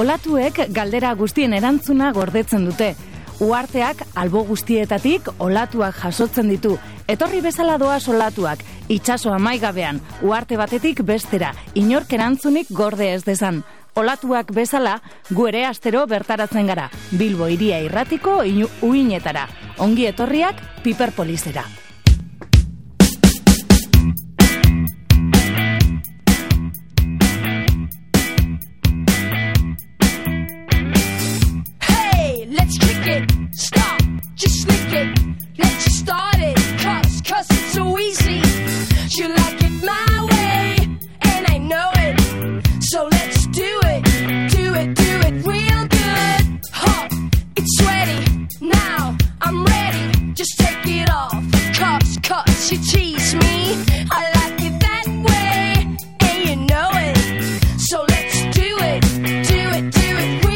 Olatuek galdera guztien erantzuna gordetzen dute. Uharteak albo guztietatik olatuak jasotzen ditu. Etorri bezala doaz olatuak, itsaso amaigabean, uharte batetik bestera, inork erantzunik gorde ez dezan. Olatuak bezala, gu ere astero bertaratzen gara, Bilbo hiria irratiko uinetara. Ongi etorriak Piperpolisera. Let's kick it, stop, just lick it, let's just start it, cause it's so easy, you like it my way, and I know it, so let's do it real good, huh, it's ready, now, I'm ready, just take it off, cause you tease me, I like it that way, and you know it, so let's do it real good.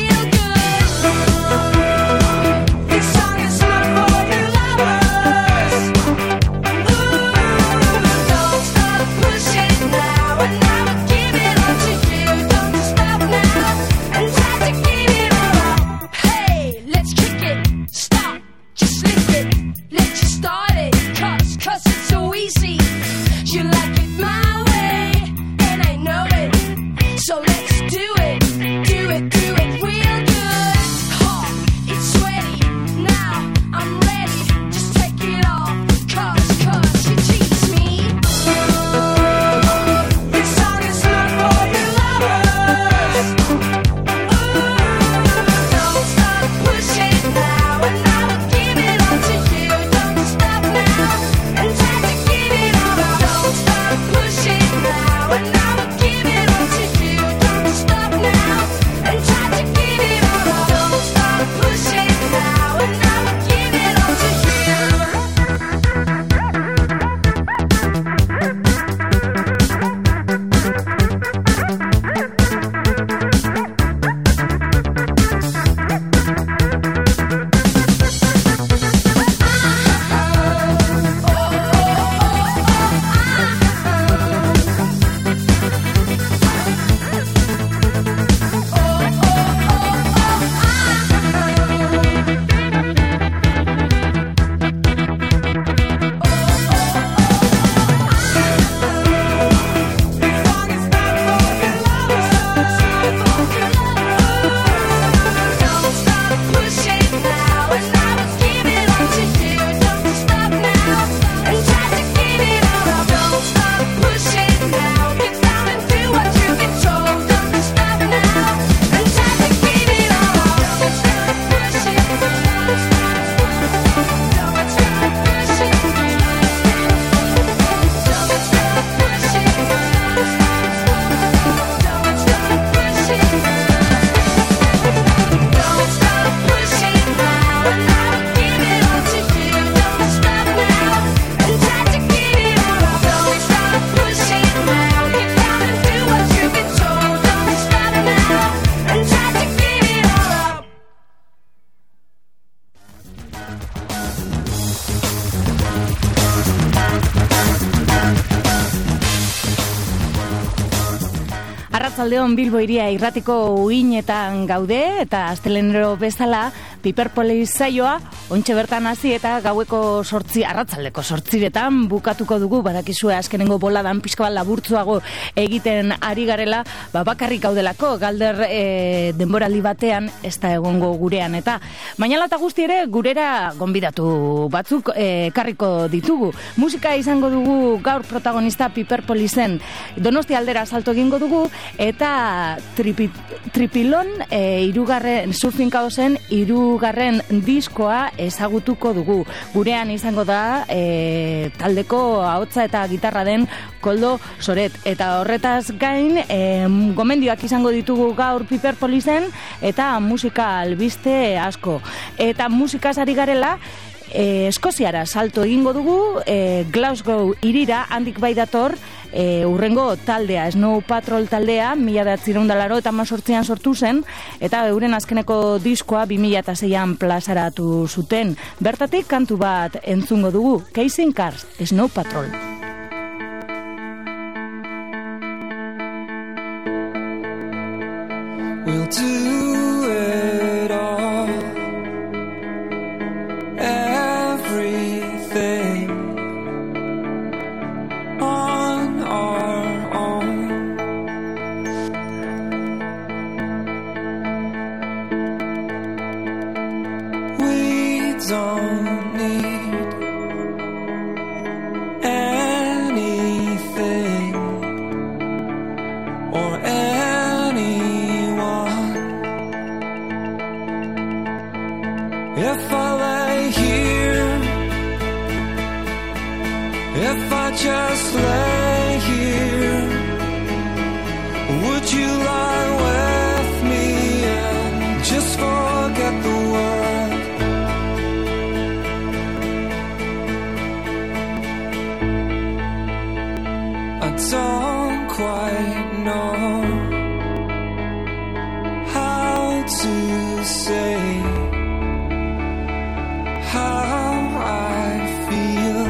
Arratsaldeon Bilbo hiria irratiko uinetan gaude eta astelenero bezala Piperpolis saioa ontxe bertan hasi eta gaueko arratsaldeko 8:00 bukatuko dugu. Badakizue azkenengo boladan pixka bat laburtzuago egiten ari garela, bakarrik gaudelako galder denboraldi batean ez da egongo gurean eta baina lata guzti ere gurera gonbidatu batzuk ekarriko ditugu. Musika izango dugu gaur protagonista Piperpolisen. Donostia aldera salto egingo dugu eta Tripilon hirugarren Surfing Chaosen hirugarren diskoa ezagutuko dugu. Gurean izango da taldeko ahotsa eta gitarra den Koldo Soret. Eta horretaz gain gomendioak izango ditugu gaur Piperpolisen eta musika albiste asko. Eta musikaz ari garela Eskoziara salto egingo dugu, Glasgow hirira handik bai dator urrengo taldea, Snow Patrol taldea, 1988an sortu zen, eta euren azkeneko diskoa 2006an plazaratu zuten. Bertatik kantu bat entzungo dugu, Chasing Cars, Snow Patrol. we'll do it all. Everything on our own. We don't need anything or anyone. If I lay here, if I just lay here, would you lie with me and just forget the world? I don't quite know how to say how I feel.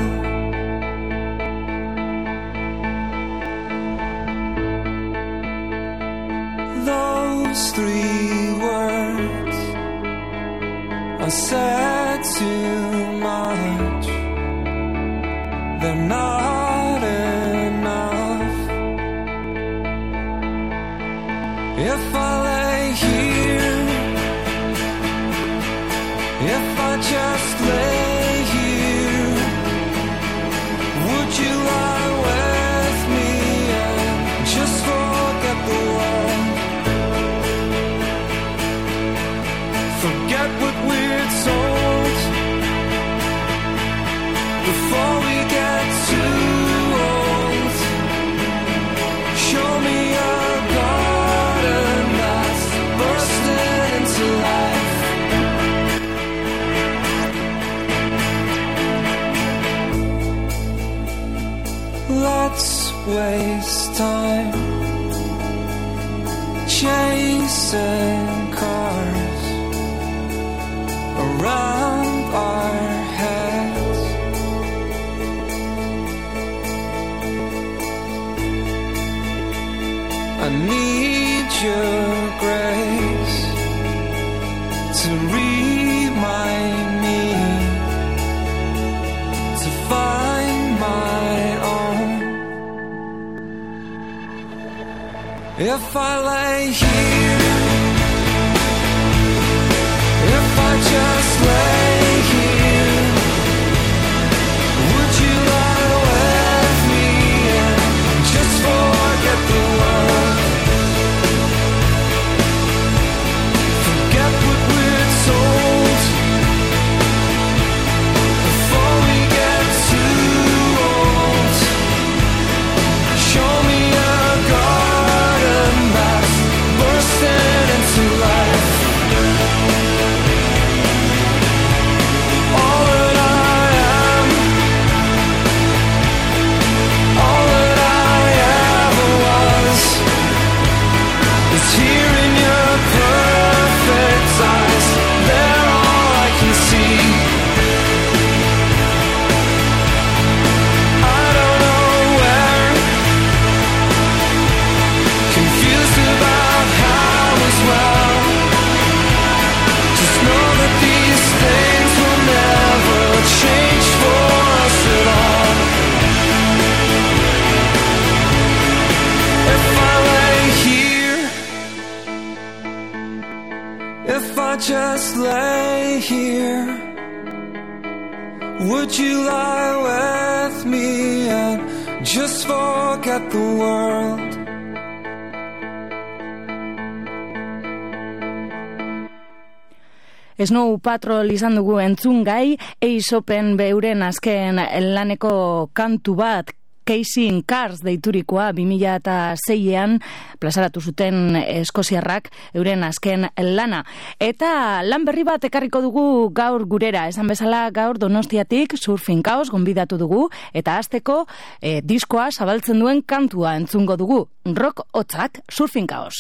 Those 3 words I said too much. They're not enough. If I lay here, if I just lay here, would you lie with me and just forget the world? Forget what we're told before we get too old. Show me a garden that's bursting into life. Let's waste time chasing cars around our heads. I need your grace to remind me to find my own. If I lay here, if I just lay here, would you lie with me and just forget the world? Forget what we're told before we get too old. Show me a garden that's bursting into life. All that I am, all that I ever was, is here in your perfect eyes. They're all I can see. I don't know where, confused about how as well. Just know that these things will never change for us at all. If I lay here, if I just lay here, would you lie with me and just forget the world? Snow Patrol izan dugu entzungai, Eisopen beuren azken laneko kantu bat, Chasing Cars deiturikoa 2006an plazaratu zuten eskoziarrak euren azken lana. Eta lan berri bat ekarriko dugu gaur gurera, esan bezala gaur Donostiatik Surfing Chaos gonbidatu dugu, eta hasteko diskoa zabaltzen duen kantua entzungo dugu, rock hotzak Surfing Chaos.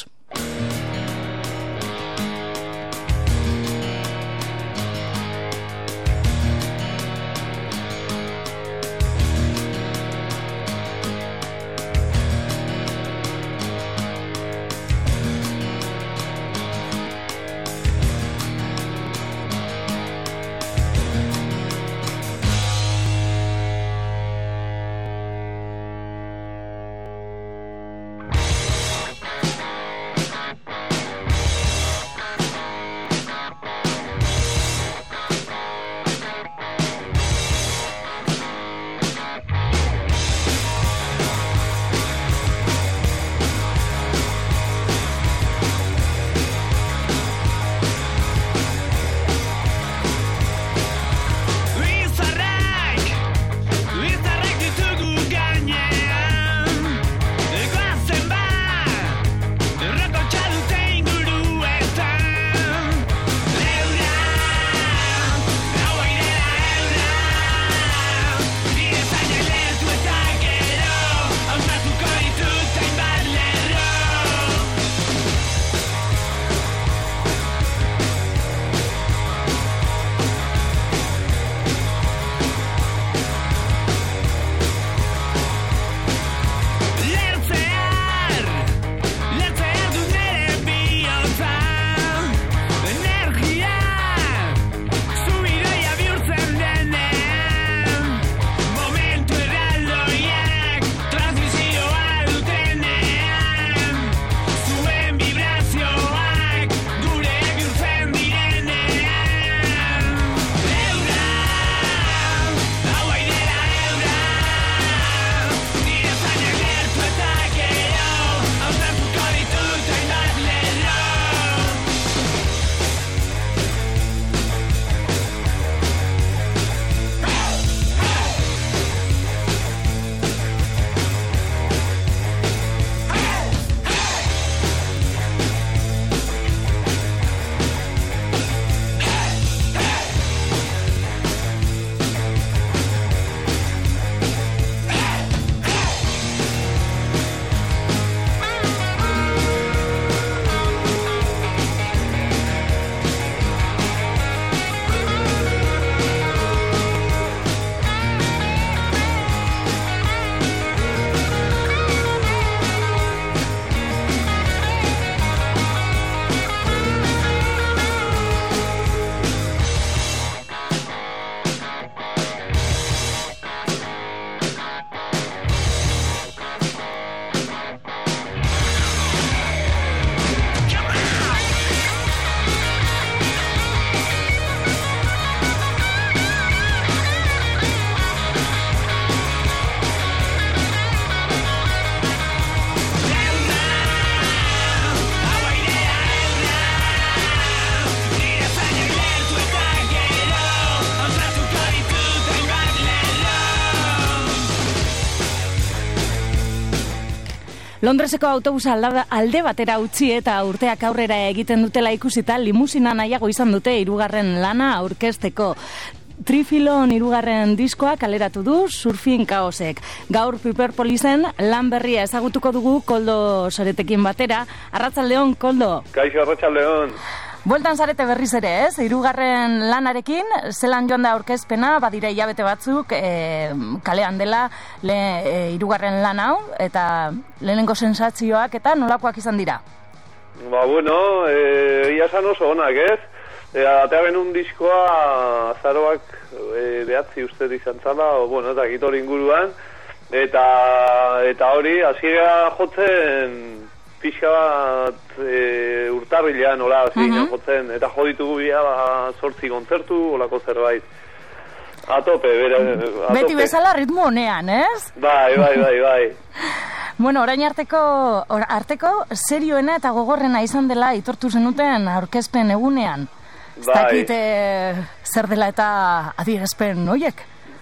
Londreseko autobusa alde batera utzi eta urteak aurrera egiten dutela ikusita limusina nahiago izan dute 3. lana aurkezteko. Trifilon 3. diskoa kaleratu du Surfin Kaosek. Gaur Piperpolisen lan berria ezagutuko dugu Koldo Soretekin batera. Arratsaldeon, Koldo. Kaixo, arratsaldeon. Bueltan zarete berriz ere, ez? 3. lanarekin, zelan joan da aurkezpena, badira hilabete batzuk, kalean dela 3. lan hau, eta lehenengo sensazioak eta nolakoak izan dira? Ba, bueno, ia esan oso onak, ez? Atea genuen diskoa azaroak 9 uste izan zala, bueno, eta gitor inguruan, eta hori, hasiera jotzen pixka bat urtarrilean, hola, jotzen, eta jo ditugu 8 kontzertu, holako zerbait. A tope, Beti bezala ritmo honean, ez? Bai. Bueno, orain arteko serioena eta gogorrena izan dela itortu zenuten aurkezpen egunean. Ez dakit zer dela eta adierazpen horiek?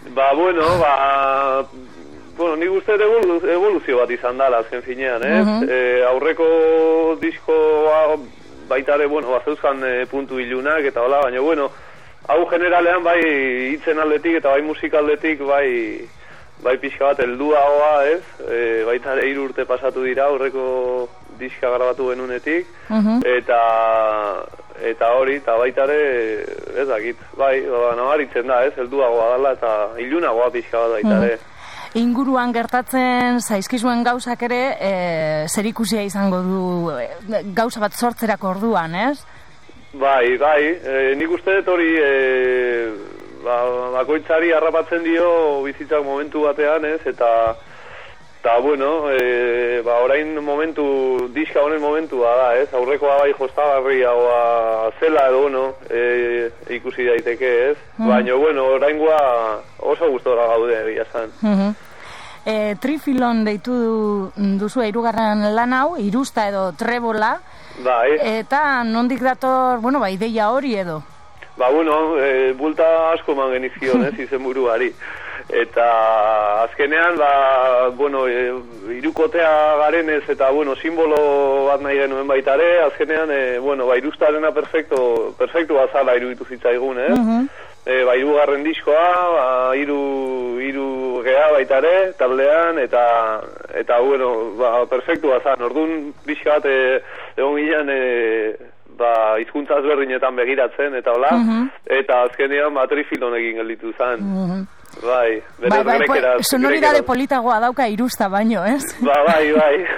Bueno, nik uste evoluzio bat izan dala, azken finean, ez? Aurreko diskoa baitare, bueno, bazeuzkan puntu ilunak eta hola, baina, bueno, hau generalean bai hitzen aldetik eta bai musikaldetik bai pixka bat helduagoa, ez? Baitare 3 urte pasatu dira aurreko diska grabatu genunetik, eta hori, eta baitare, ez dakit, bai, nabaritzen da, ez? Helduagoa dala eta ilunagoa pixka bat baitare. Inguruan gertatzen zaizkizuen gauzak ere zerikusia izango du gauza bat sortzerako orduan, ez? Bai, nik uste dut hori bakoitzari harrapatzen dio bizitzak momentu batean, ez? Eta bueno, orain diska honen momentua da, ez? Aurrekoa bai jostagarriagoa zela edo, bueno, ikusi daiteke, ez? Baina, bueno, oraingoa oso gustora gaude, egia esan. Trifilon deitu duzu 3. lan hau, irusta edo trebola, bai. Eta nondik dator, bueno, ideia hori edo? Bueno, bulta asko man genizkion, ez, izenburuari. Eta azkenean, bueno, irukotea garenez eta, bueno, simbolo bat nahi genuen baitare, azkenean, bueno, irustarena perfectu bazala iruditu zitzaigun, ez? 3. diskoa, 3 gea baitare, taldean, eta bueno, perfectu bazan. Orduan, pixka bat, egon gilean, hizkuntza ezberdinetan begiratzen, eta hola, eta azkenean, Trifilon egin gelditu zen. Bai, sonoridade politagoa dauka irusta baino, ez? Bai.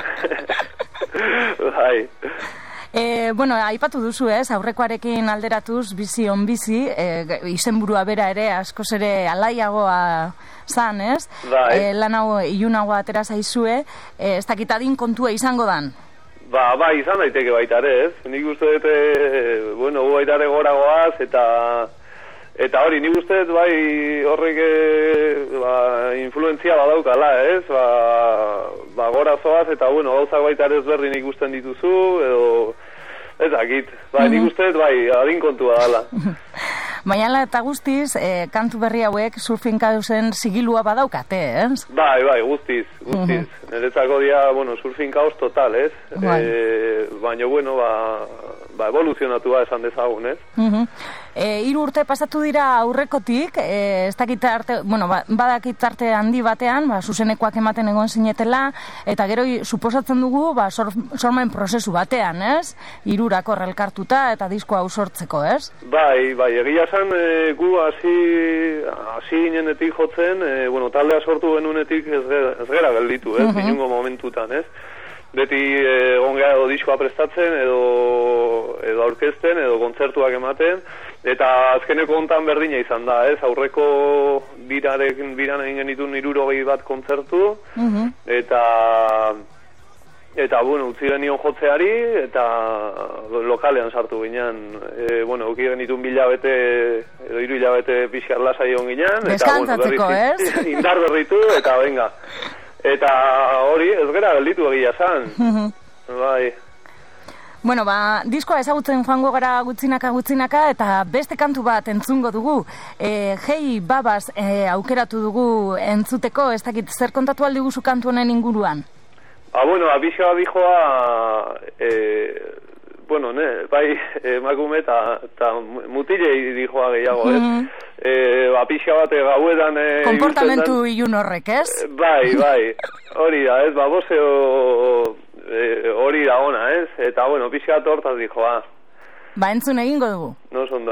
Bai. Bueno, aipatu duzu, ez? Aurrekoarekin alderatuz, bizi on bizi, izenburua bera ere askoz ere alaiagoa zan, ez? Bai. Lan hau ilunagoa atera zaizue, ez dakit adin kontua izango dan? Bai, izan daiteke baitare, ez? Nik uste dut, bueno, baitare goragoaz, eta hori, nik uste dut, bai, horrek influenzia badaukala, ez? Gora zoaz, eta, bueno, gauzak baitare ezberdin ikusten dituzu, edo, ez dakit, nik uste dut, adin kontua dala. Baina eta guztiz, kantu berri hauek Surfin Kaosen sigilua badaukate, ez? Bai, guztiz. Niretzako dia, bueno, Surfin Kaos total, ez? Baina, bueno, evoluzionatua esan dezagun, ez? 3 urte pasatu dira aurrekotik, ez dakit arte, bueno, badakit arte handi batean, zuzenekoak ematen egon zinetela, eta gero suposatzen dugu, sormen prozesu batean, ez? 3 elkartuta eta disko hau sortzeko, ez? Bai, egia esan, gu hasi ginenetik jotzen, bueno, taldea sortu genunetik ez gera gelditu, ez? Inungo momentutan, ez? Beti ongea edo diskoa prestatzen, edo aurkezten, edo kontzertuak ematen, eta azkeneko hontan berdina izan da, ez? Aurreko biran egin genitun 61 kontzertu, eta, bueno, utzi genion jotzeari, eta lokalean sartu ginean, bueno, uki genitun 2 hilabete, edo 3 hilabete pixkar lasai hon ginean, eta, bueno, ez? Indar berritu, eta venga. Eta hori, ez gara gelditu egia zan. Bai. Bueno, diskoa ezagutzen joango gara gutzinaka, eta beste kantu bat entzungo dugu. Hey Babas aukeratu dugu entzuteko, ez dakit zer kontatu aldi guzu kantu honen inguruan? Bueno, pixka dijoa, bueno, bai, emakume eta mutilei dijoa gehiago, ez? Pixka bat gauetan... Konportamentu ilun horrek, ez? Bai, hori da, ez? Bozeo hori da ona, ez? Eta, bueno, pixka bat hortaz dijoa. Entzun egingo dugu. No, zondo.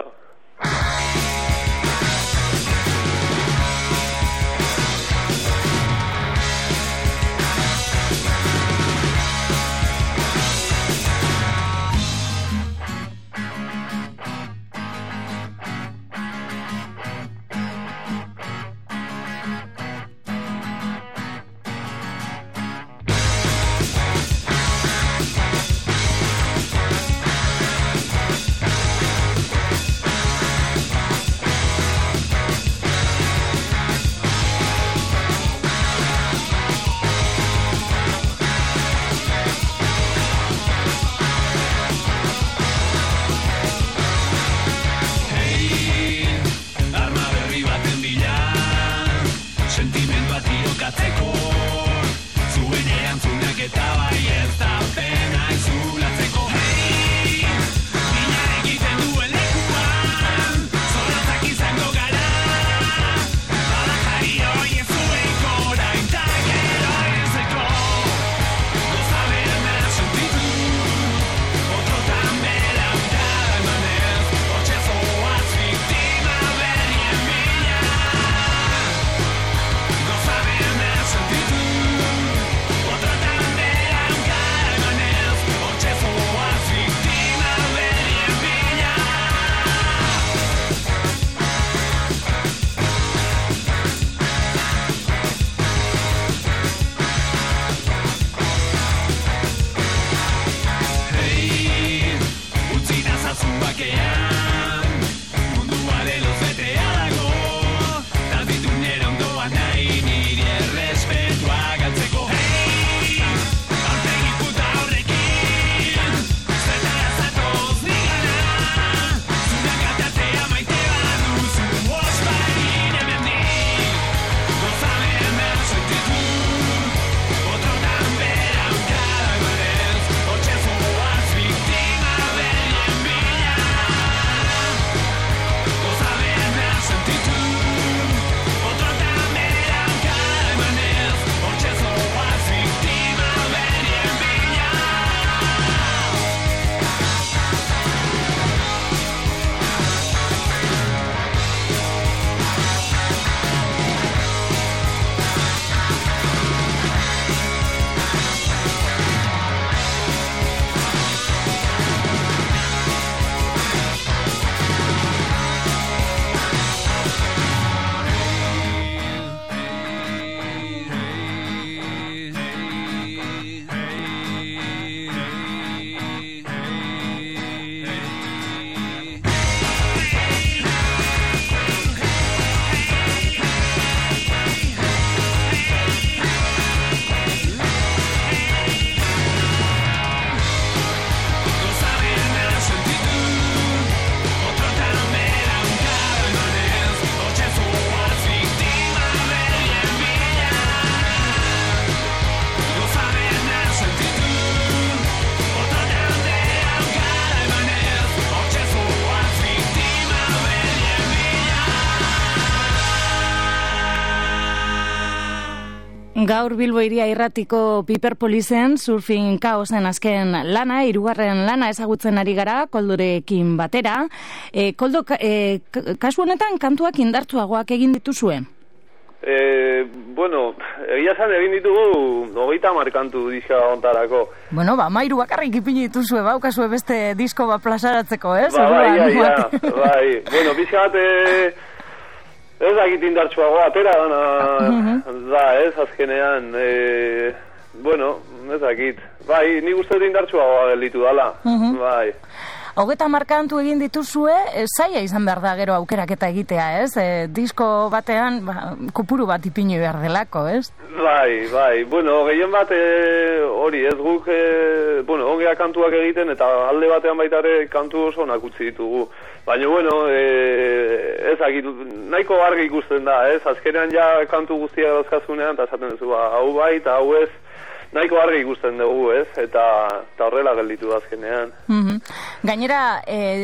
Gaur Bilbo Hiria Irratiko Piper Polizen Surfing Kaosen azken lana, 3. lana ezagutzen ari gara, Koldorekin batera. Koldo, kasu honetan kantuak indartsuagoak egin dituzue? Bueno, egia esan egin ditugu 30 kantu diska ontarako. Bueno, 13 bakarrik ipini dituzue, baukazue beste disko bat plazaratzeko, ez? Bai. Bueno, pixka bat... Ez dakit indartsuago, atera dana da, ez, azkenean, bueno, ez dakit. Bai, nik uste dut indartsuagoa gelditu dala, bai. 30 kantu egin dituzue, zaila izan behar da gero aukeraketa egitea, ez? Disko batean, kopuru bat ipini behar delako, ez? Bai, bueno, gehien bat hori, ez guk, bueno, ongea kantuak egiten, eta alde batean baitare kantu oso onak utzi ditugu. Baina, bueno, ez dakit, nahiko argi ikusten da, ez? Azkenean ja kantu guztiak dauzkazunean, eta esaten duzu, hau bai, eta hau ez. nahiko argi ikusten dugu, ez? Eta horrela gelditu azkenean. Gainera,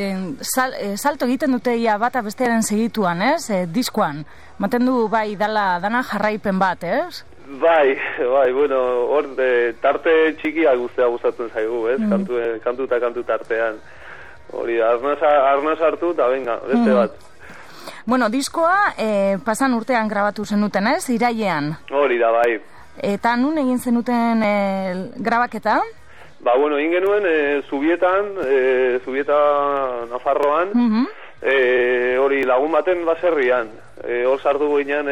salto egiten dute ia bata bestearen segituan, ez? Diskoan. Maten du bai dana jarraipen bat, ez? Bai, bueno, hor tarte txikia guztia gustatzen zaigu, ez? Kantu eta kantu tartean. Hori da, arnaz hartu eta venga, beste bat. Bueno, diskoa pasan urtean grabatu zenuten, ez? Irailean. Hori da, bai. Eta nun egin zenuten grabaketa? Ba, bueno, egin genuen Zubieta Nafarroan, hori lagun baten baserrian. Hor sartu ginen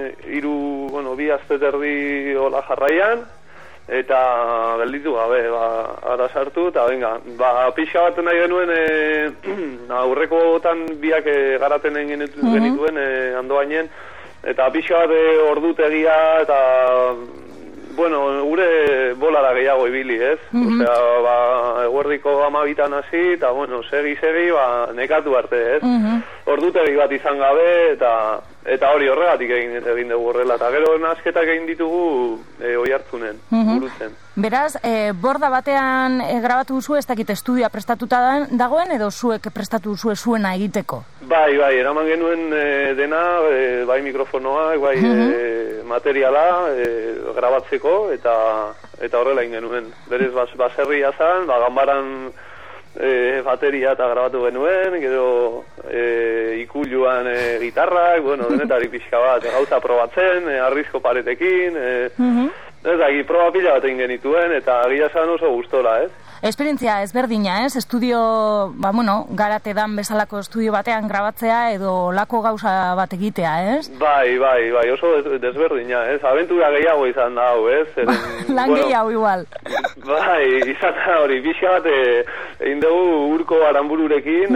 bi aste terdi hola jarraian, eta gelditu gabe, ara sartu, eta venga, pixka bat nahi genuen, aurrekotan biak garaten genituen Andoainen, eta pixka bat ordutegia, eta bueno, gure bolara gehiago ibili, ez? Osea, eguerdiko 12 hasi, eta bueno, segi, nekatu arte, ez? Ordutegi bat izan gabe, eta hori horregatik egin dugu horrela, eta gero nazketak egin ditugu Oiartzunen, burutzen. Beraz, borda batean grabatu duzu, ez dakit estudioa prestatuta dagoen, edo zuek prestatu duzu zuena egiteko? Bai, eraman genuen dena, bai mikrofonoak, bai materiala grabatzeko, eta horrela egin genuen. Berez, baserria zan, ganbaran bateria eta grabatu genuen, gero ikuluan gitarrak, bueno, denetari pixka bat, gauza probatzen, arrizko paretekin, ez daki, proba pila bat egin genituen, eta gila zan oso gustora, ez? Esperientzia ezberdina, ez? Estudio, garate dan bezalako estudio batean grabatzea edo lako gauza bat egitea, ez? Bai, oso desberdina, ez? Abentura gehiago izan da hau, ez? Lan gehiago igual. Bai, izan da hori, pixka bat egin dugu Urko Aranbururekin,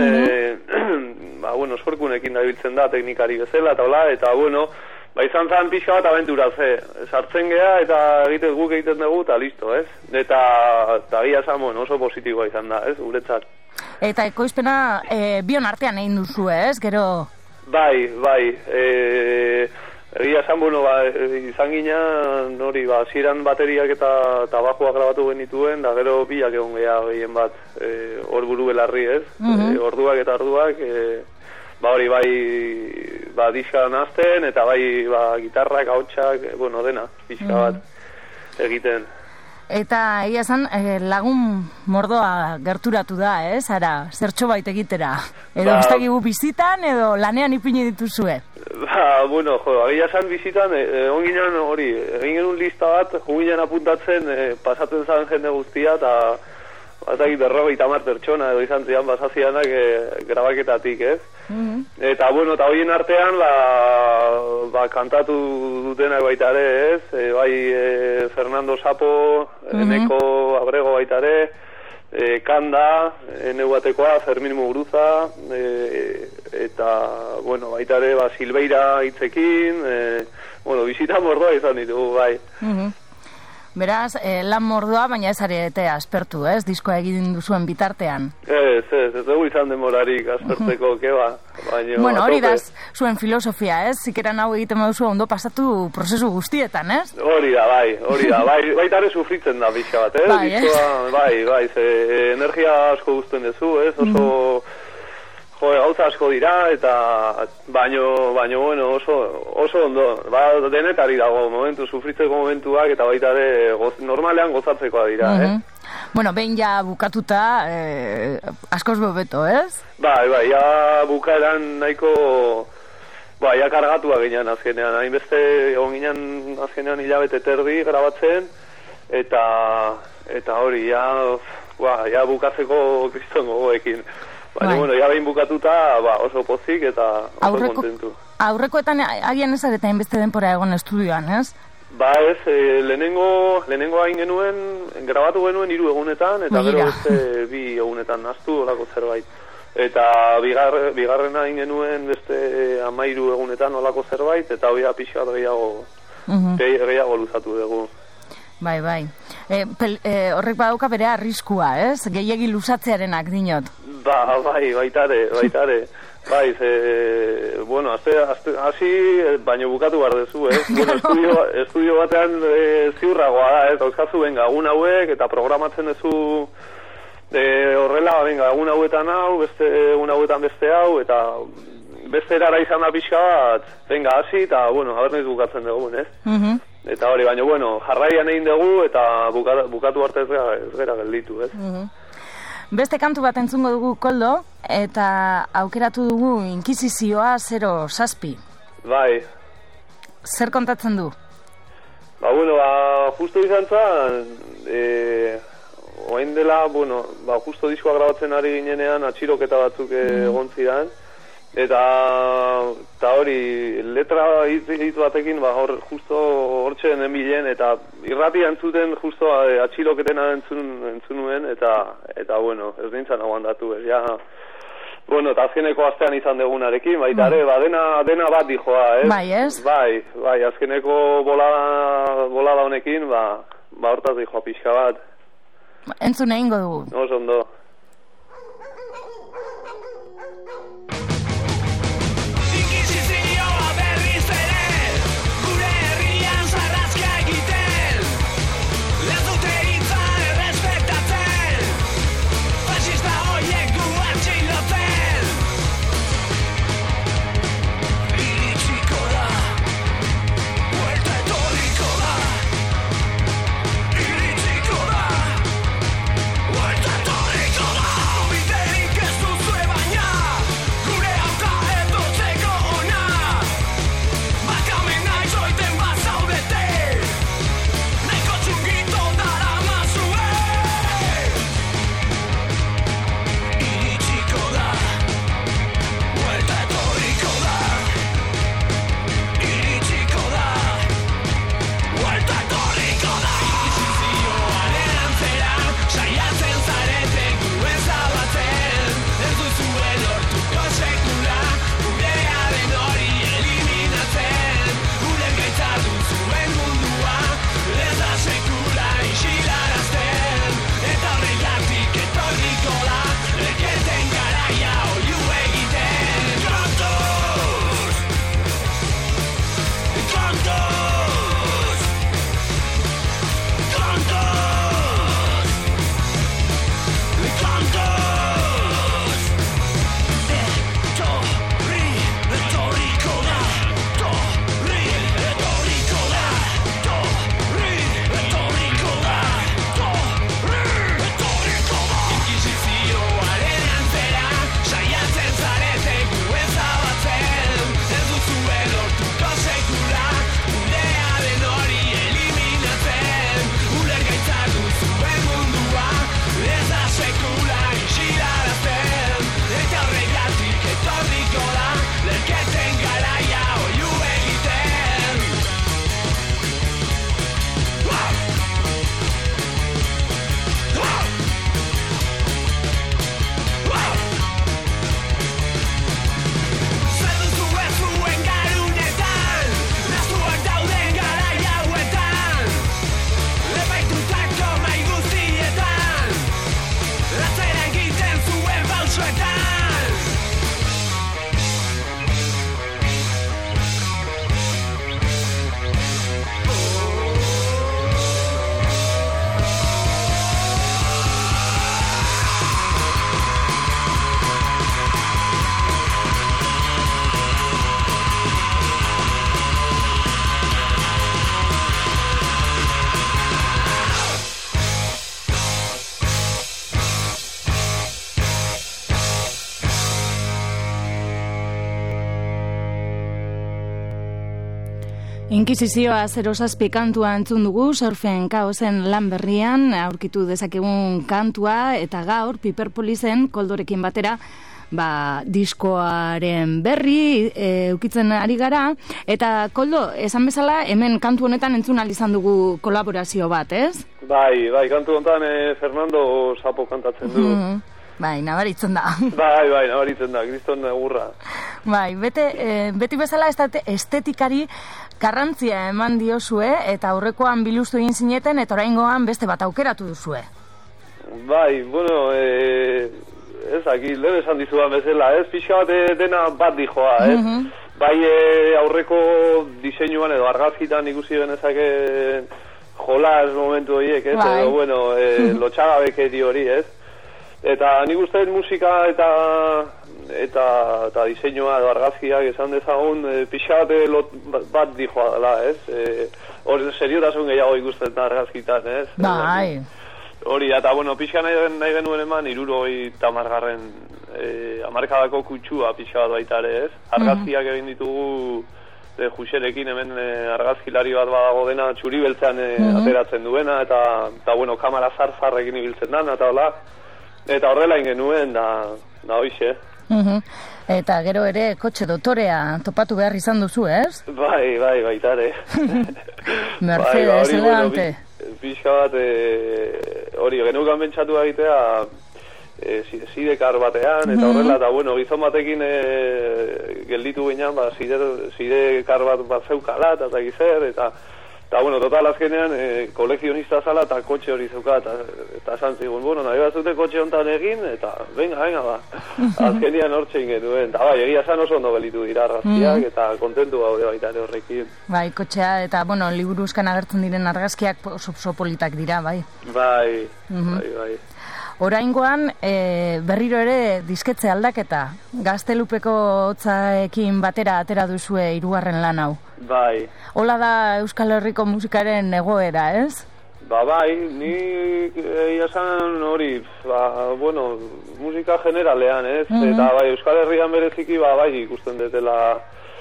sorkunekin dabiltzen da teknikari bezala, eta bueno, izan zan pixka bat abentura sartzen geha eta guk egiten dugu eta listo, ez? Eta gira zan, oso positiboa izan da, ez? Guretzat. Eta ekoizpena bion artean egin duzu, ez? Gero... Bai. Egia zan, izan ginen, hori, ziren bateriak eta bajoak grabatu genituen, da gero bilak egon geha gehien bat hor buru belarri, ez? Orduak eta orduak... hori diska nazten, eta gitarrak, hautsak, dena, pixka bat egiten. Eta egia zan, lagun mordoa gerturatu da, ez? Ara, zertxo bait egitera. Edo ez dakigu bizitan, edo lanean ipini dituzue? Egia zan bizitan, egon ginen hori, egin genuen lista bat, juginen apuntatzen, pasatzen zan jende guztia, eta batak 50 pertsona edo izan zian basazianak grabaketatik, ez? Eta horien artean kantatu dutenak baita ere, ez? Fernando Sapo, Eneko Abrego baita ere, Kanda, Neuatekoa, Fermin Muguruza, eta baita ere Silveira hitzekin, bizita mordoa izan ditugu, bai. Beraz, lan mordoa, baina ez arete aspertu, ez? Diskoa egin duzuen bitartean. Ez dugu izan demorarik aspertzeko, keba. Hori da, zuen filosofia, ez? Zikeran hau egiten moduzu ondo pasatu prozesu guztietan, ez? Hori da, baita ere sufritzen da pixka bat, ez? Bai, energia asko guztien dezu, ez? Gauza asko dira, eta baino oso ondo, denetari dago sufritzeko momentuak, eta baita ere normalean gozatzekoa dira, behin ja bukatuta, askoz bebeto, ez? Bai, ja bukaeran nahiko, ja kargatua ginen azkenean, hainbeste egon ginen azkenean hilabete terdi grabatzen, eta hori, ja bukatzeko kriston gogoekin. Ja behin bukatuta oso pozik eta oso kontentu. Aurrekoetan agian ez areta hainbeste denpora egon estudioan, ez? Ez, lehenengo hain genuen, grabatu genuen 3 egunetan, eta gero beste 2 egunetan naztu olako zerbait. Eta bigarrena hain genuen beste 13 egunetan olako zerbait, eta hori pixkat gehiago luzatu dugu. Bai. Horrek badauka bere arriskua, ez? Gehiegi luzatzearenak dinot. Baitare. Bai, bueno, hasi, baina bukatu behar dezu, Bueno, estudio batean ziurragoa da, dauzkazu, benga, egun hauek, eta programatzen dezu horrela, benga, egun hauetan hau, beste egun hauetan beste hau, eta beste erara izan da pixka bat, benga, hasi, eta, bueno, haber nahiz bukatzen dugun, Eta hori, baina, bueno, jarraian egin dugu, eta bukatu arte ez gara gelditu, Beste kantu bat entzungo dugu, Koldo, eta aukeratu dugu Inkisizioa 07. Bai. Zer kontatzen du? Bueno, justo izan zen, oain dela, bueno, justo diskoa grabatzen ari ginenean, atxiroketa batzuk egon zidan, eta hori, letra hitz batekin, justo hortxe nenbilen, eta irratia entzuten justo atxiroketena entzun nuen, eta bueno, ez nintzen aguantatu, bueno, eta azkeneko astean izan degunarekin, baita ere, dena bat dijoa, Bai, ez? Bai, azkeneko bolada honekin, hortaz dijoa pixka bat. Entzun egingo dugu. Oso ondo. Inkisizioa 07 kantua entzun dugu, Surfen Kaosen lan berrian, aurkitu dezakegun kantua, eta gaur, Piperpolisen Koldorekin batera, diskoaren berri eukitzen ari gara, eta Koldo, esan bezala, hemen kantu honetan entzun ahal izan dugu kolaborazio bat, ez? Bai, kantu honetan Fernando Sapo kantatzen du. Bai, nabaritzen da. Bai, nabaritzen da, kriston egurra. Bai, beti bezala estetikari garrantzia eman diozue, eta aurrekoan biluztu egin zineten, eta oraingoan beste bat aukeratu duzue. Bai, bueno, ez, aki, lehen esan dizudan bezala, ez, pixka bat dena bat dijoa, ez? Bai aurreko diseinuan edo argazkitan ikusi benezake jolas momentu horiek, ez? Bai. Edo, bueno, lotxagabekeri hori, ez? Eta nik uste musika eta diseinua edo argazkiak esan dezagun pixka bat dijoa dela, ez? Hor seriotasun gehiago ikusten da argazkitan, ez? Bai. Hori, eta bueno, pixka nahi genuen eman 70. Hamarkadako kutsua pixka bat baita ere, ez? Argazkiak egin ditugu Juxerekin hemen argazkilari bat badago dena txuri beltzean ateratzen duena, eta bueno, kamera zar-zarrekin ibiltzen dana, eta hola. Eta horrela ingenuen, da hoixe. Eta gero ere kotxe dotorea topatu behar izan duzu, ez? Bai, baitare. Mercedes, elegante. Pixka bat, hori, genukan bentsatu egitea sidekar batean, eta horrela, eta bueno, gizon batekin gelditu ginean, sidekar bat zeukala, eta gizer, eta bueno, total azkenean kolekzionista zala eta kotxe hori zeuka, eta esan zigun, bueno, nahi bat zute kotxe hontan egin, eta venga, ba. Azkenean hortxe ingenuen, eta bai, egia esan oso ondo gelitu dira argazkiak, eta kontentu gaude baita ere horrekin. Bai, kotxea, eta bueno, liburuzkan agertzen diren argazkiak oso politak dira, bai. Bai. Oraingoan, berriro ere disketze aldaketa, Gaztelupeko hotzaekin batera atera duzue 3. lan hau. Bai. Hola da Euskal Herriko musikaren egoera, ez? Bai, ni esan hori, bueno, musika generalean, ez? Eta bai, Euskal Herrian bereziki, bai, ikusten detela,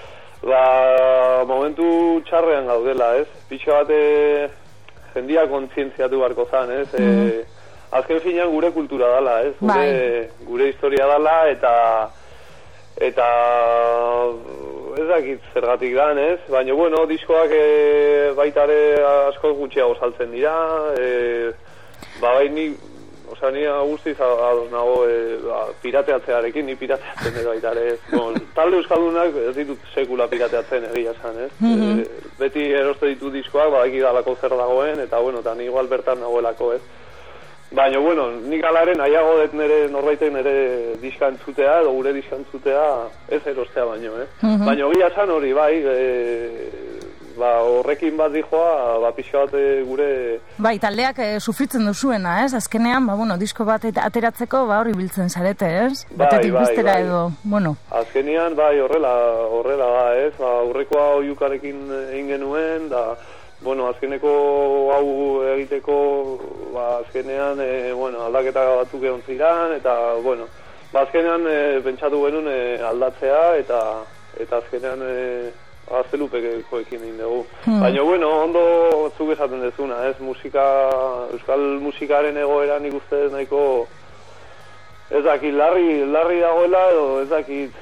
momentu txarrean gaudela, ez? Pixo bate jendia kontzientziatu barko zan, ez? Azken finean gure kultura dala, ez? Gure historia dala, eta ez dakit zergatik dan, ez? Baina, bueno, diskoak baitare asko gutxiago saltzen dira, bai ni guztiz nago pirateatzearekin, ni pirateatzen edo baitare, ez? Talde euskaldunak ez ditut sekula pirateatzen egia esan, ez? Beti eroste ditu diskoak, badaki dalako zer dagoen, eta, bueno, eta ni igual bertan nagoelako, ez? Baina, bueno, nik alaren nahiago dut norbaiten nire diska entzutea, edo gure diska entzutea, ez erostea baino, Baina gila esan hori, bai, horrekin bat dijoa, pixka bat gure... Bai, taldeak sufritzen duzuena, ez? Azkenean, bueno, disko bat ateratzeko, hori biltzen zarete, ez? Batetik bestera edo, bueno. Azkenean, bai, horrela da, ez? Aurrekoa oiukarekin egin genuen, da... Bueno, azkeneko hau egiteko, azkenean, bueno, aldaketa batzuk egon ziren, eta, bueno, azkenean pentsatu genuen aldatzea, eta azkenean Gaztelupekoekin egin dugu. Baina, bueno, ondo zuk esaten dezuna, ez? Euskal musikaren egoera nik uste nahiko, ez dakit, larri dagoela, edo ez dakit,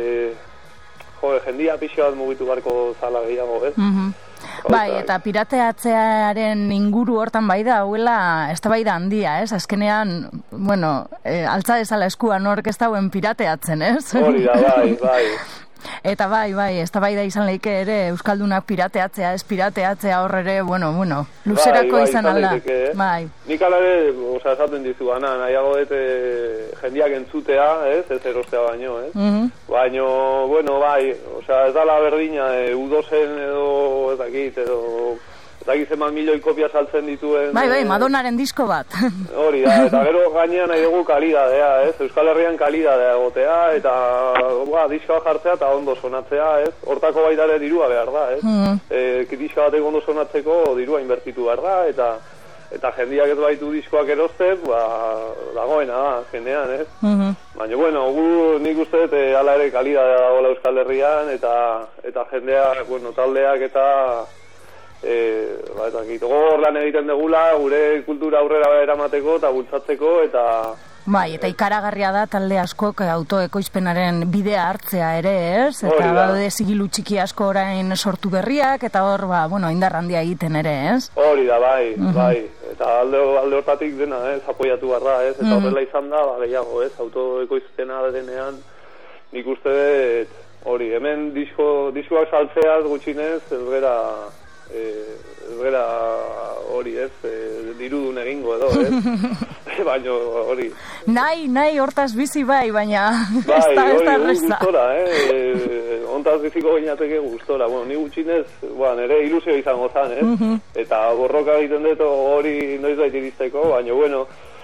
jendia pixka bat mugitu barko zala gehiago, ez? Bai, eta pirateatzearen inguru hortan bai da, hauela, eztabaida handia, ez? Azkenean, bueno, altza dezala eskuan hork ez dauen pirateatzen, ez? Hori da, bai. Eta bai, eztabaida izan leike ere euskaldunak pirateatzea, ez pirateatzea hor ere, bueno, luzerako izan alda. Bai. Nik alare, esaten dizu, nahiago dut jendiak entzutea, ez erostea baino, ez? Baina, bueno, bai, ez dala berdina, udozen edo, ez dakit zeman milioi kopia saltzen dituen... Bai, Madonnaren disko bat. Hori da, eta gero gainean nahi dugu kalidadea, ez? Euskal Herrian kalidadea egotea, eta diskoa jartzea eta ondo sonatzea, ez? Hortako baitare dirua behar da, ez? Diskoa batek ondo sonatzeko dirua inbertitu behar da, eta jendiak ez baitu diskoak erosten, dagoena da, jendean, ez? Baina, bueno, nik uste dut ala ere kalidadea dagoela Euskal Herrian, eta jendeak, bueno, taldeak eta... gogor lan egiten degula gure kultura aurrera eramateko eta bultzatzeko eta... Bai, eta ikaragarria da talde askok autoekoizpenaren bidea hartzea ere, ez? Eta baude zigilu txiki asko orain sortu berriak eta hor, indar handia egiten ere, ez? Hori da, bai. Eta alde hortatik dena, ez? Apoiatu barra, ez? Eta horrela izan da, gehiago, ez? Autoekoizpena denean nik uste dut, hori, hemen diskoak saltzeaz gutxinez, ez gera hori, ez, dirudun egingo edo, ez? baina hori. Nahi hortaz bizi bai, baina Bai, ez da hori erreza. gustora, ontaz biziko gineateke gustora. Bueno, ni gutxinez, nire ilusio izango zan, eta borroka egiten dut hori noizbait iristeko, baina bueno,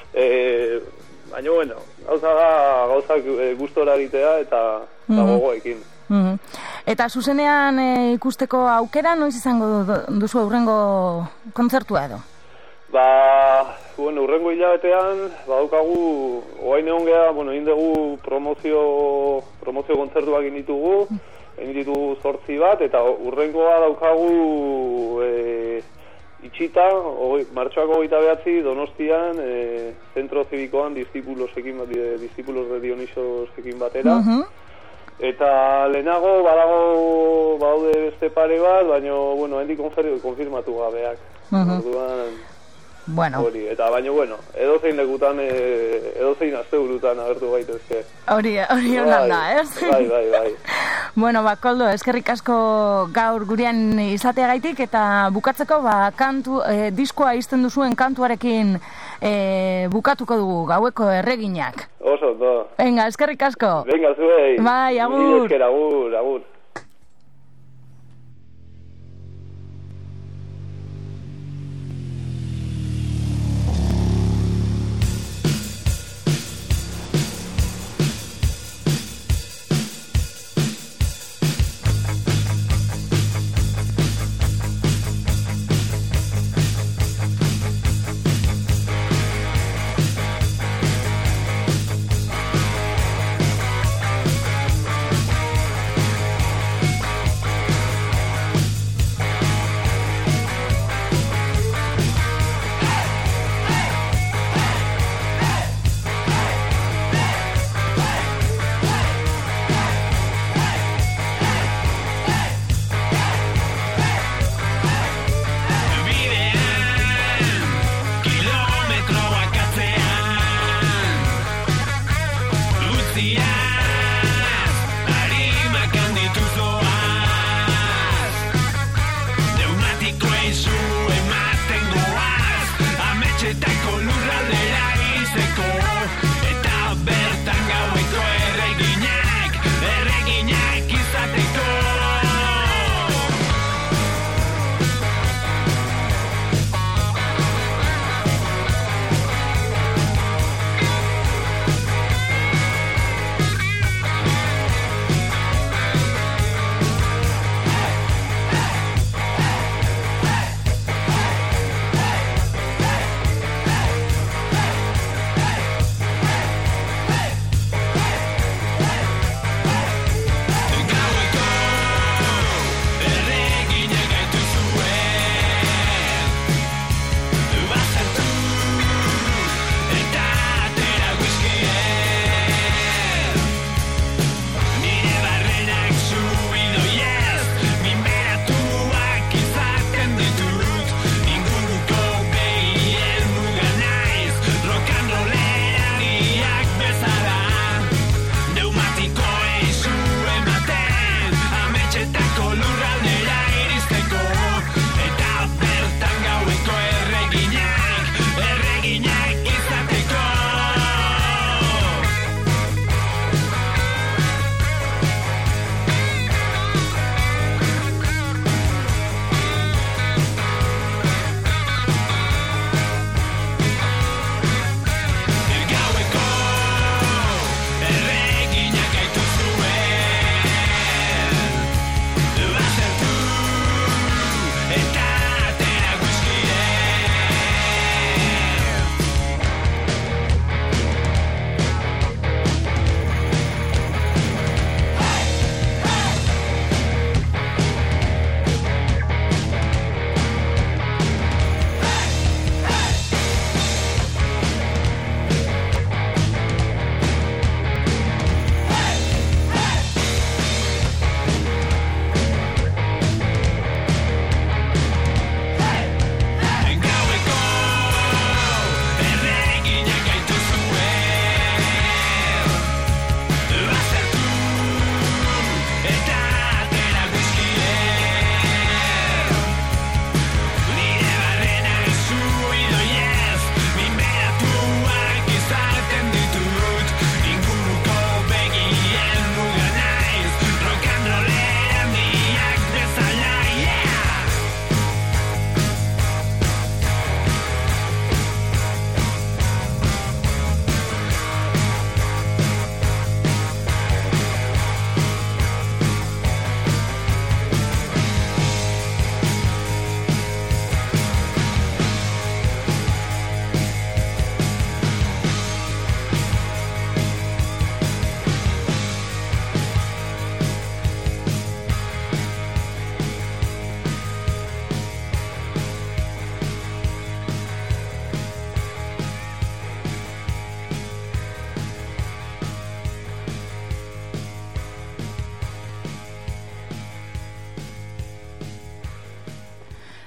gauzak gustora egitea eta gogoekin. Eta zuzenean ikusteko aukera, noiz izango duzu aurrengo kontzertua edo? Urrengo hilabetean, badaukagu, oain egon geha, egin dugu promozio kontzertuak egin ditugu 8 bat, eta urrengoa daukagu itxita, martxoak 29 Donostian, zentro zibikoan, discípulos de Dionisosekin batera. Eta lehenago, badaude beste pare bat, baina, hendik konfirmatu gabeak. Orduan, hori, eta baina, edozein lekutan, edozein asteburutan agertu gaitezke. Hori honan da, ez? Bai. Bueno, Koldo, eskerrik asko gaur gurean izateagaitik, eta bukatzeko, diskoa izten duzuen kantuarekin bukatuko dugu, gaueko erreginak. Oso, no. Venga, eskerrik asko. Venga, zuei. Bai, agur. Agur.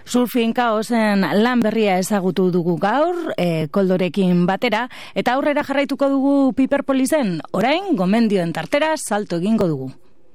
Surfing Chaosen lan berria ezagutu dugu gaur, Koldorekin batera, eta aurrera jarraituko dugu Piper Polisen, orain gomendioen tartera salto egingo dugu.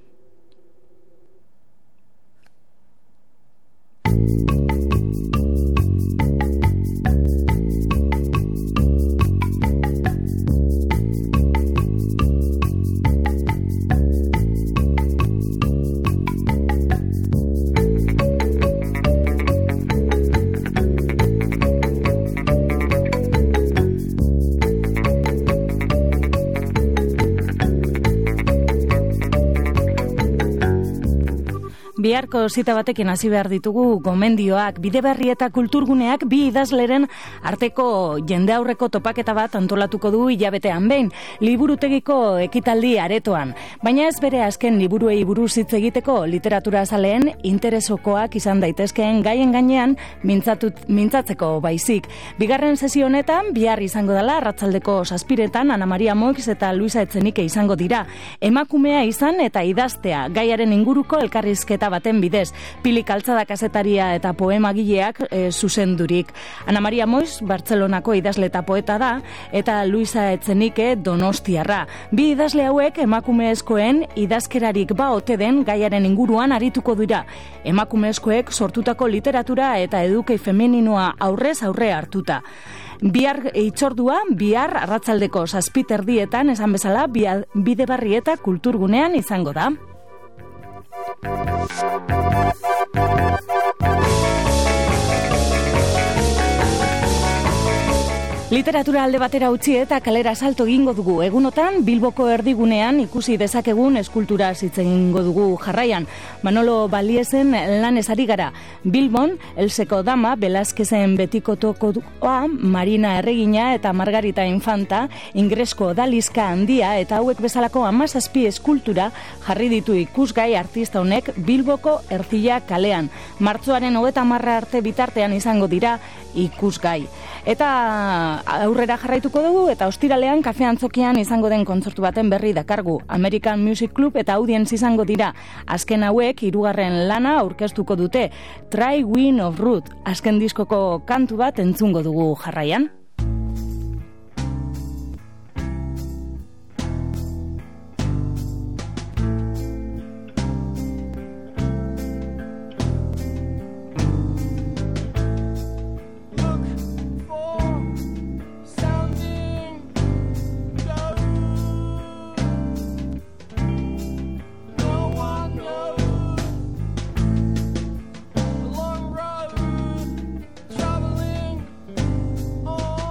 Biharko zita batekin hasi behar ditugu gomendioak, Bideberri eta Kulturguneak bi idazleren arteko jende aurreko topaketa bat antolatuko du hilabetean behin, liburutegiko ekitaldi aretoan. Baina ez bere azken liburuei buruz hitz egiteko literatura zaleen interesokoak izan daitezkeen gaien gainean mintzatzeko baizik. Bigarren sesio honetan, bihar izango dela, arratsaldeko 7:00 Ana Maria Moix eta Luisa Etxenike izango dira. Emakumea izan eta idaztea, gaiaren inguruko elkarrizketa baten bidez, Pili Kaltzada kazetaria eta poemagileak zuzendurik. Ana Maria Moix Bartzelonako idazle eta poeta da, eta Luisa Etxenike donostiarra. Bi idazle hauek emakumezkoen idazkerarik ba ote den gaiaren inguruan arituko dira. Emakumezkoek sortutako literatura eta edukei femeninoa aurrez aurre hartuta. Bihar itzordua, bihar arratsaldeko 7:30 esan bezala, Bideberri eta Kulturgunean izango da. Literatura alde batera utzi eta kalera salto egingo dugu. Egunotan Bilboko erdigunean ikusi dezakegun eskultura hitz egingo dugu jarraian. Manolo Baliesen lanez ari gara. Bilbon, Elseko Dama, Velázquezen betikotokoa, Marina Erregina eta Margarita Infanta, Ingresko Odalizka handia eta hauek bezalako 17 eskultura jarri ditu ikusgai artista honek Bilboko Ertzilla kalean. Martxoaren 30 arte bitartean izango dira ikusgai. Eta aurrera jarraituko dugu eta ostiralean Kafe Antzokian izango den kontzertu baten berri dakargu. American Music Club eta Audience izango dira. Azken hauek 3. lana aurkeztuko dute. Try Wind of Root, azken diskoko kantu bat entzungo dugu jarraian. Traveling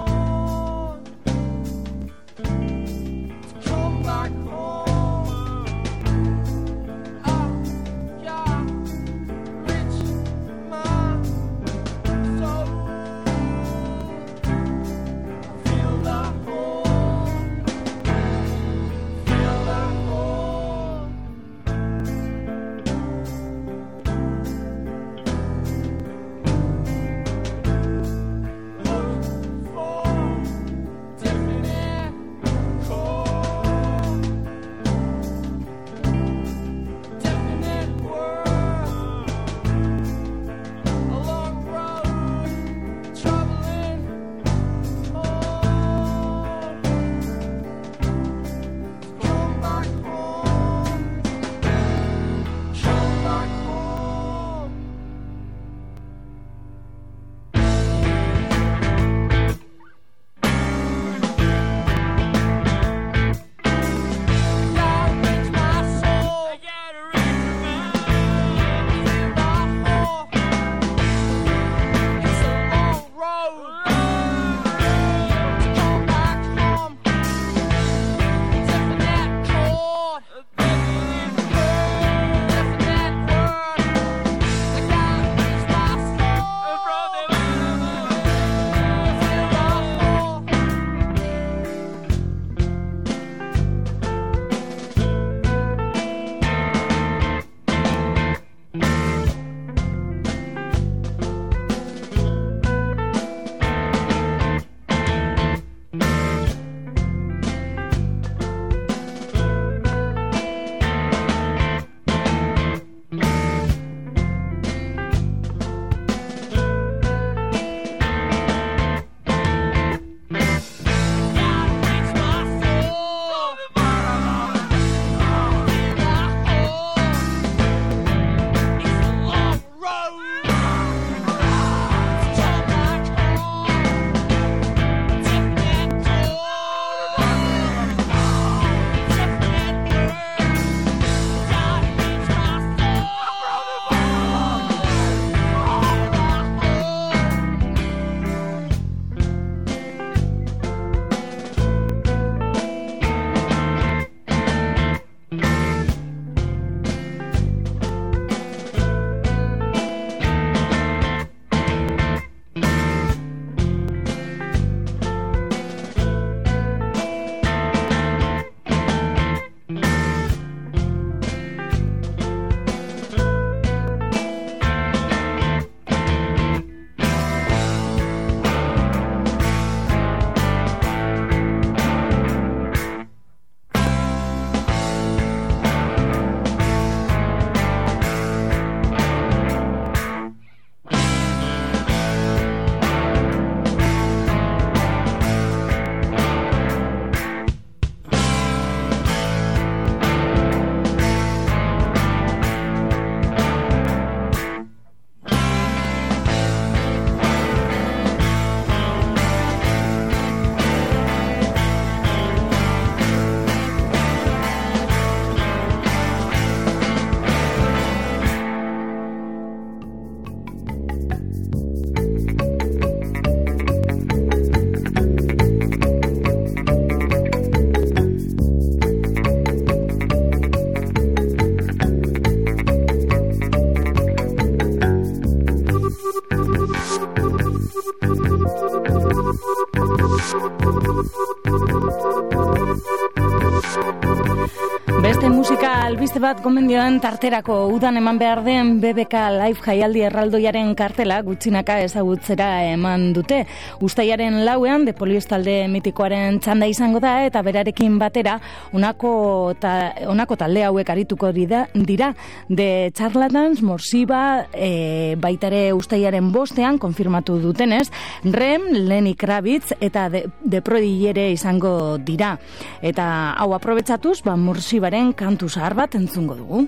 beste musika albiste bat gomendioen tarterako udan eman behar den BBK Live jaialdi erraldoiaren kartela gutxinaka ezagutzera eman dute. Uztailaren 4ean The Police talde mitikoaren txanda izango da eta berarekin batera honako talde hauek arituko dira The Charlatans, Morsiba, baitare uztailaren 5ean konfirmatu dutenez, Rem, Lenny Kravitz eta The Prodigy ere izango dira. Eta hau aprobetxatuz, Morsibaren kantu zahar bat entzungo dugu.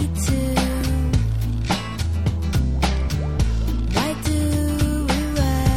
Why do we run?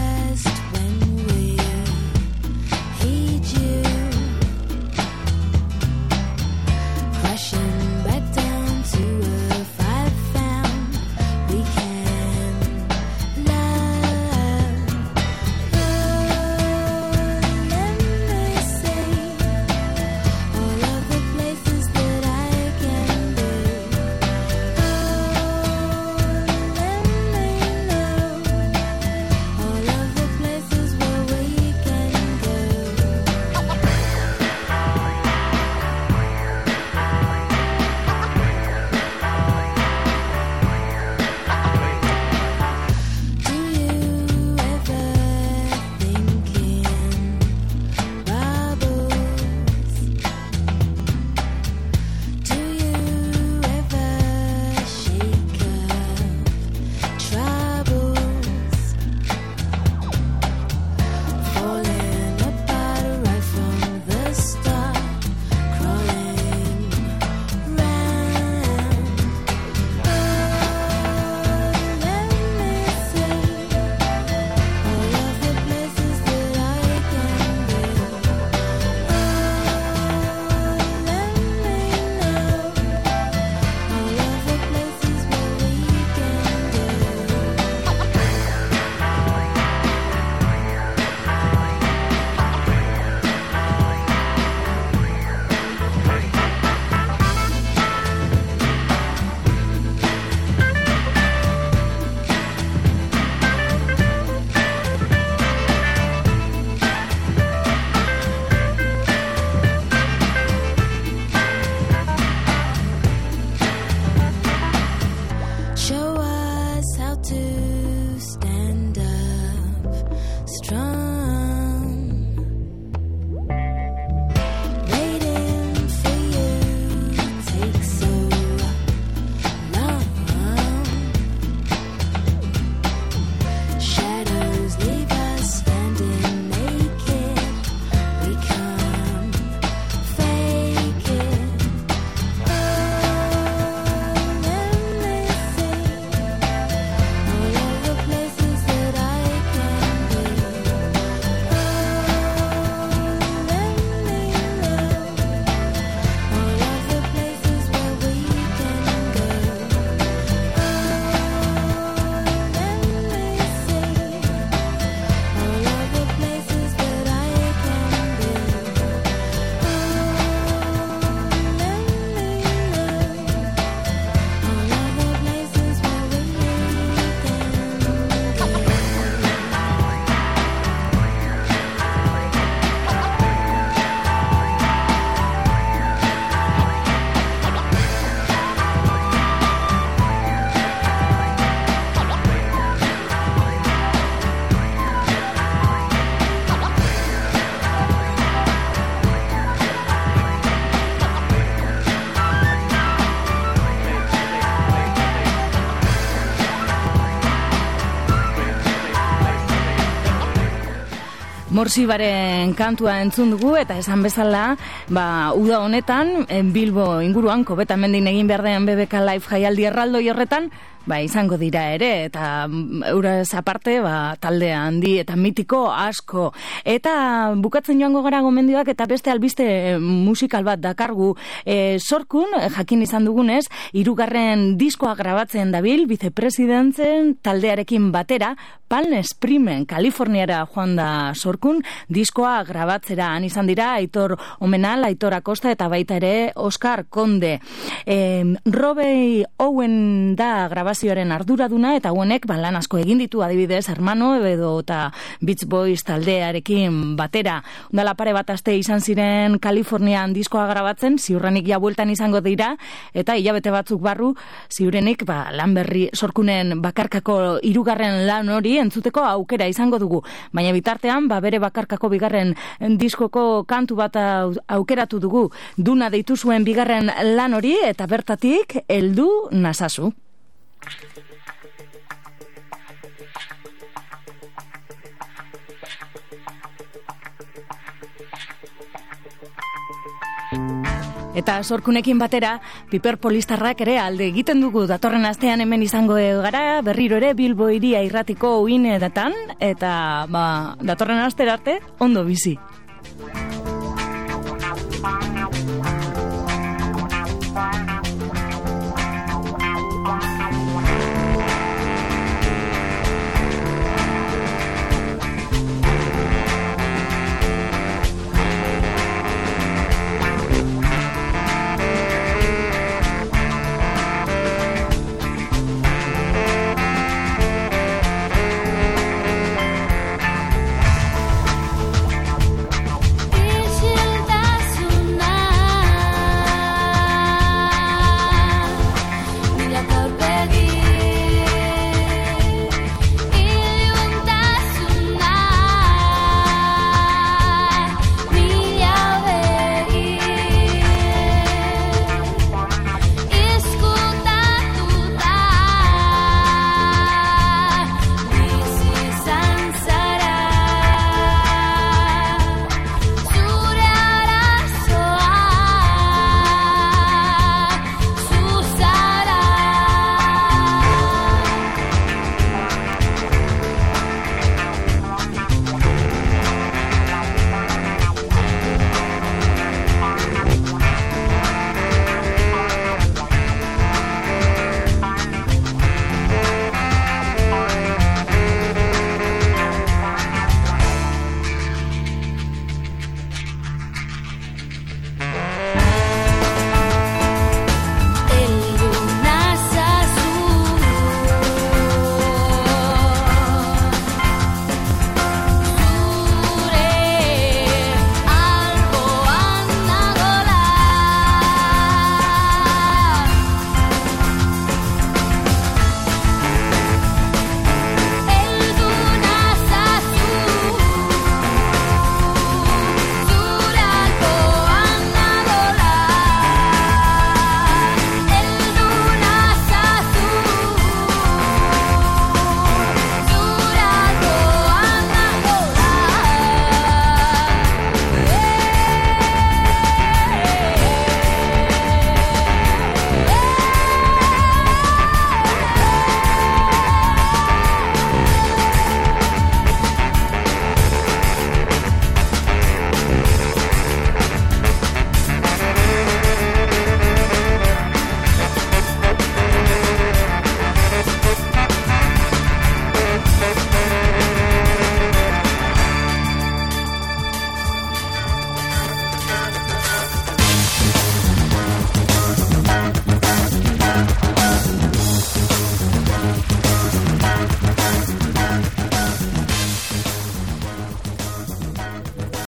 Morsibaren kantua entzun dugu eta esan bezala, uda honetan Bilbo inguruan Kobetamendin egin behar den BBK Live jaialdi erraldoi horretan, izango dira ere, eta euraz aparte, talde handi eta mitiko asko. Eta bukatzen joango gara gomendioak eta beste albiste musikal bat dakargu. Sorkun, jakin izan dugunez, 3. diskoa grabatzen dabil, vicepresidentzen taldearekin batera, Palm Springs, Kaliforniara joan da Sorkun, diskoa grabatzera. Han izan dira, Aitor Omenal, Aitor Acosta eta baita ere Oscar Konde. Robbie Owen da grabazioaren arduraduna eta honek lan asko egin ditu, adibidez Hermano edo eta Beach Boys taldearekin batera. Ondala pare bat aste izan ziren Kalifornian diskoa grabatzen, ziurrenik ja bueltan izango dira eta hilabete batzuk barru ziurrenik lan berri Sorkunen bakarkako 3. lan hori entzuteko aukera izango dugu. Baina bitartean bere bakarkako 2. diskoko kantu bat aukeratu dugu. Duna deitu zuen 2. lan hori eta bertatik heldu nazazu. Eta Sorkunekin batera, Piper Polistarrak ere alde egiten dugu. Datorren astean hemen izango gara, berriro ere Bilbo Hiria irratiko uinetan, eta datorren astera arte, ondo bizi.